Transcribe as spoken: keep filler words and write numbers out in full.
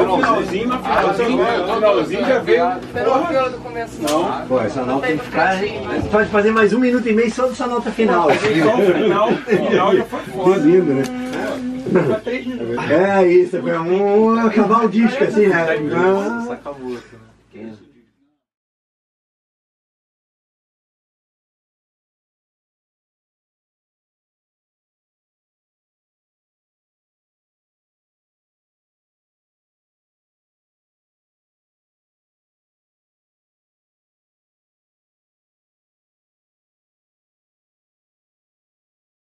finalzinho, no finalzinho, no finalzinho já veio. Não do começo, não. Pô, essa nota tem que ficar. Pode fazer mais um minuto e meio só dessa nota final. Só o final, o final já foi foda. Que lindo, né? três minutos. É isso, foi um acabar o disco assim, né? Acabou.